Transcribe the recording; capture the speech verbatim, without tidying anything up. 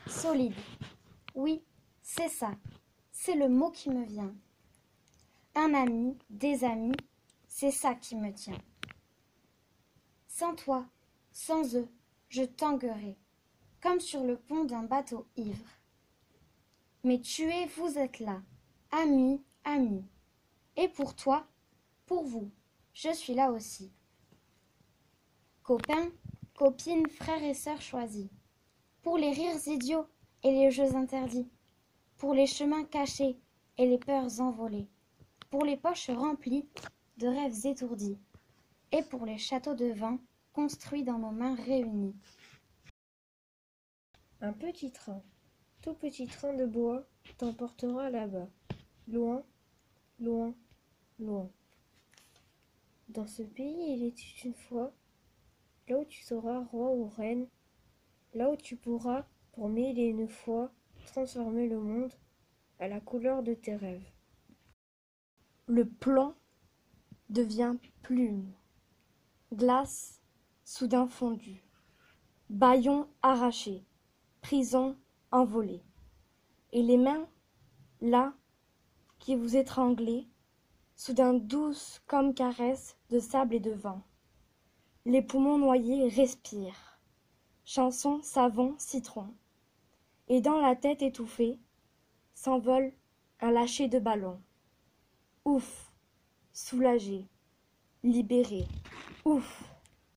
solide. Oui, c'est ça, c'est le mot qui me vient. Un ami, des amis, c'est ça qui me tient. Sans toi, sans eux, je tanguerai, comme sur le pont d'un bateau ivre. Mais tu es, vous êtes là, amis, amis. Et pour toi, pour vous, je suis là aussi. Copains, copines, frères et sœurs choisis, pour les rires idiots et les jeux interdits, pour les chemins cachés et les peurs envolées, pour les poches remplies de rêves étourdis, et pour les châteaux de vin construits dans nos mains réunies. Un petit train, tout petit train de bois, t'emportera là-bas, loin, loin, loin. Dans ce pays, il était une fois, là où tu seras roi ou reine, là où tu pourras, pour mille et une fois, transformer le monde à la couleur de tes rêves. Le plomb devient plume, glace soudain fondue, bâillon arraché, prison envolée. Et les mains, là, qui vous étranglaient, soudain douces comme caresses de sable et de vent. Les poumons noyés respirent, chanson, savon, citron. Et dans la tête étouffée, s'envole un lâcher de ballon. Ouf, soulagé, libéré, ouf.